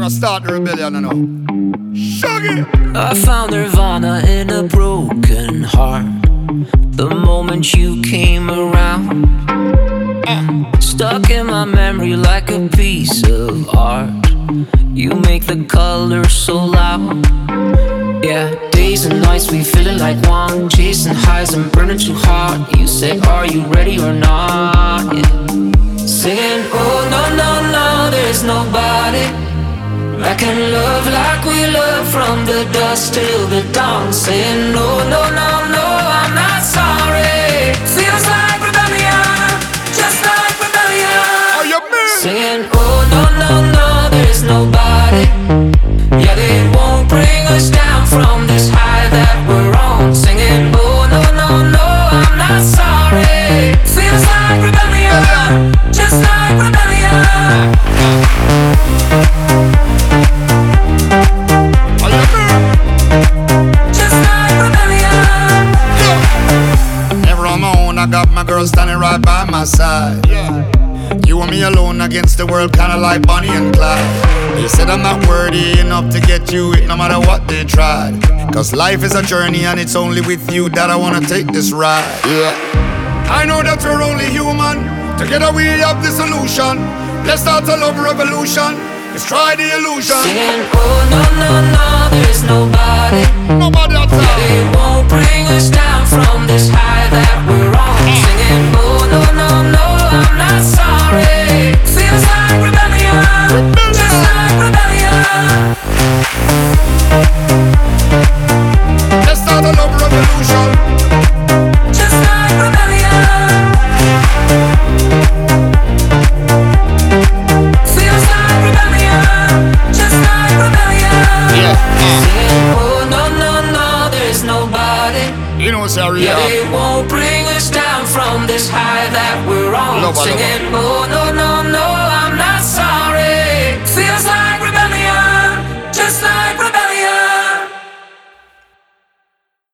gonna start the rebellion now. Shaggy! I found nirvana in a broken heart the moment you came around. Stuck in my memory like a piece of art. You make the colors so loud. Yeah, days and nights we feeling like one, chasing highs and burning too hard. You say, are you ready or not? Yeah. Singing, oh no, no, no, there's nobody I can love like we love from the dusk till the dawn. Saying, no, no, no, no, I'm not sorry. Feels like rebellion, just like rebellion. Are you mean? Singing, oh no, no, no, there's nobody. Yeah, they won't bring us down from this high that we're on. Singing, oh no, no, no, I'm not sorry. Feels like rebellion, just like rebellion. Are you mean? Just like rebellion. Never on my own, I got my girl standing right by my side. Yeah. You and me alone against the world, kinda like Bonnie and Clyde. They said I'm not worthy enough to get you it, no matter what they tried. Cause life is a journey and it's only with you that I wanna take this ride. Yeah. I know that we're only human, together we have the solution. Let's start a love revolution, let's try the illusion. Singing, oh no, no, no, there's nobody. Nobody outside. They won't bring us down from this high that we're on. Singing, oh no, no, no, I'm not sorry. Feels like rebellion, just like rebellion. Let's start a love revolution. Just like rebellion. Feels like rebellion, just like rebellion. Yeah. Singing, oh no, no, no, there's nobody. You know, sorry, Yeah, they won't bring us down from this high that we're on. Nobody. Singing, oh no, no, no, I'm not sorry.